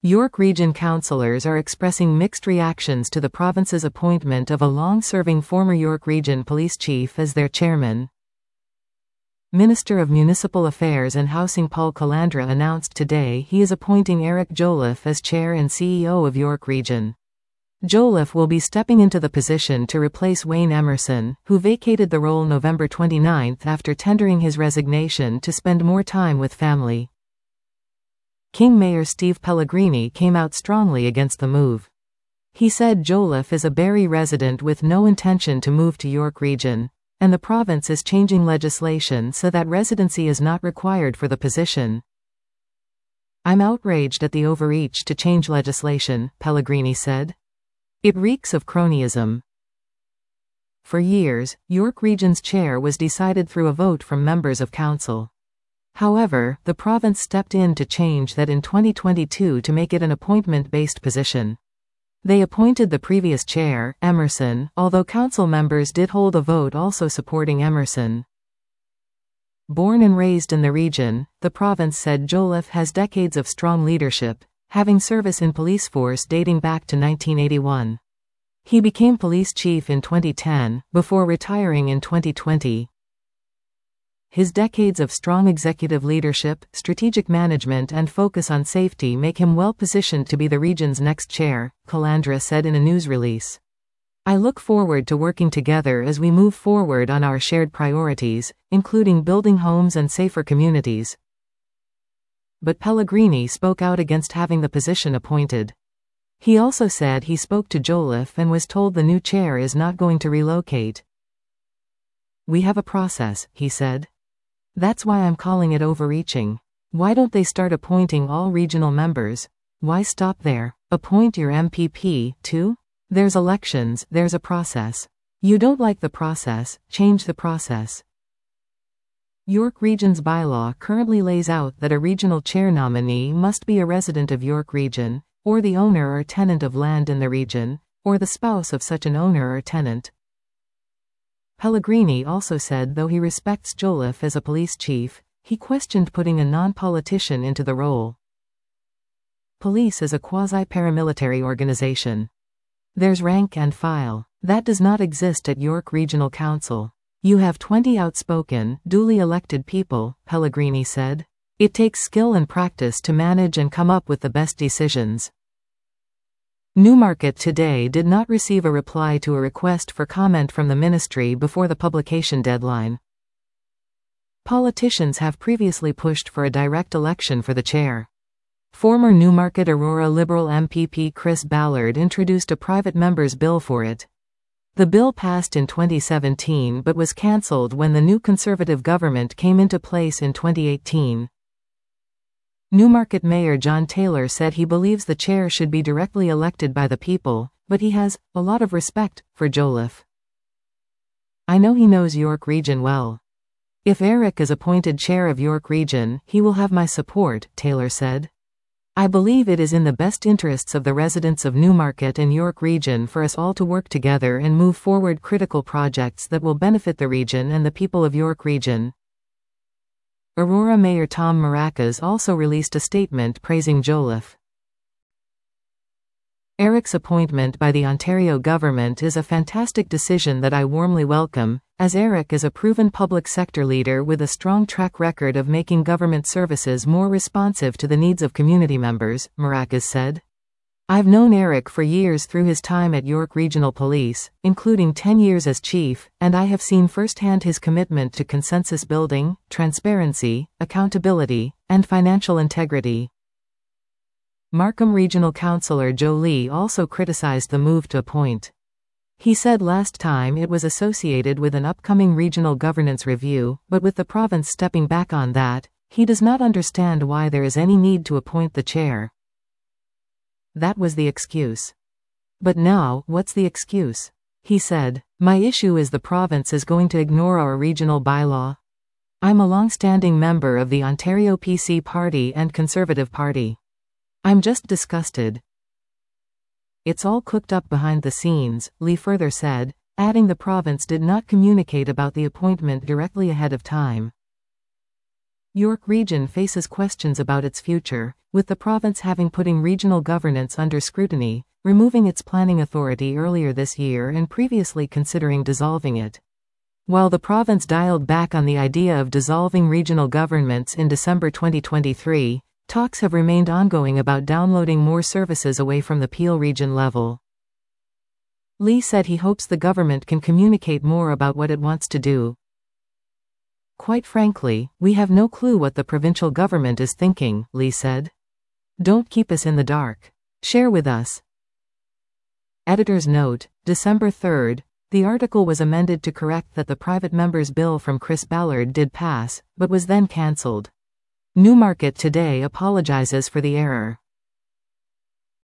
York Region councillors are expressing mixed reactions to the province's appointment of a long-serving former York Region Police Chief as their chairman. Minister of Municipal Affairs and Housing Paul Calandra announced today he is appointing Eric Jolliffe as Chair and CEO of York Region. Jolliffe will be stepping into the position to replace Wayne Emerson, who vacated the role November 29 after tendering his resignation to spend more time with family. King Mayor Steve Pellegrini came out strongly against the move. He said Jolliffe is a Barrie resident with no intention to move to York Region, and the province is changing legislation so that residency is not required for the position. I'm outraged at the overreach to change legislation, Pellegrini said. It reeks of cronyism. For years, York Region's chair was decided through a vote from members of council. However, the province stepped in to change that in 2022 to make it an appointment-based position. They appointed the previous chair, Emerson, although council members did hold a vote also supporting Emerson. Born and raised in the region, the province said Jolliffe has decades of strong leadership, having service in police force dating back to 1981. He became police chief in 2010, before retiring in 2020. His decades of strong executive leadership, strategic management and focus on safety make him well positioned to be the region's next chair, Calandra said in a news release. I look forward to working together as we move forward on our shared priorities, including building homes and safer communities. But Pellegrini spoke out against having the position appointed. He also said he spoke to Jolliffe and was told the new chair is not going to relocate. We have a process, he said. That's why I'm calling it overreaching. Why don't they start appointing all regional members? Why stop there? Appoint your MPP, too? There's elections, there's a process. You don't like the process, change the process. York Region's bylaw currently lays out that a regional chair nominee must be a resident of York Region, or the owner or tenant of land in the region, or the spouse of such an owner or tenant. Pellegrini also said though he respects Jolliffe as a police chief, he questioned putting a non-politician into the role. Police is a quasi-paramilitary organization. There's rank and file. That does not exist at York Regional Council. You have 20 outspoken, duly elected people, Pellegrini said. It takes skill and practice to manage and come up with the best decisions. Newmarket today did not receive a reply to a request for comment from the ministry before the publication deadline. Politicians have previously pushed for a direct election for the chair. Former Newmarket Aurora Liberal MPP Chris Ballard introduced a private member's bill for it. The bill passed in 2017 but was cancelled when the new Conservative government came into place in 2018. Newmarket Mayor John Taylor said he believes the chair should be directly elected by the people, but he has a lot of respect for Jolliffe. I know he knows York Region well. If Eric is appointed chair of York Region, he will have my support, Taylor said. I believe it is in the best interests of the residents of Newmarket and York Region for us all to work together and move forward critical projects that will benefit the region and the people of York Region. Aurora Mayor Tom Maracas also released a statement praising Jolliffe. Eric's appointment by the Ontario government is a fantastic decision that I warmly welcome, as Eric is a proven public sector leader with a strong track record of making government services more responsive to the needs of community members, Maracas said. I've known Eric for years through his time at York Regional Police, including 10 years as chief, and I have seen firsthand his commitment to consensus building, transparency, accountability, and financial integrity. Markham Regional Councillor Joe Lee also criticized the move to appoint. He said last time it was associated with an upcoming regional governance review, but with the province stepping back on that, he does not understand why there is any need to appoint the chair. That was the excuse. But now, what's the excuse? He said, my issue is the province is going to ignore our regional bylaw. I'm a long-standing member of the Ontario PC Party and Conservative Party. I'm just disgusted. It's all cooked up behind the scenes, Lee further said, adding the province did not communicate about the appointment directly ahead of time. York Region faces questions about its future, with the province having putting regional governance under scrutiny, removing its planning authority earlier this year and previously considering dissolving it. While the province dialed back on the idea of dissolving regional governments in December 2023, talks have remained ongoing about downloading more services away from the Peel region level. Lee said he hopes the government can communicate more about what it wants to do. Quite frankly, we have no clue what the provincial government is thinking, Lee said. Don't keep us in the dark. Share with us. Editor's note, December 3rd, the article was amended to correct that the private member's bill from Chris Ballard did pass, but was then cancelled. Newmarket Today apologizes for the error.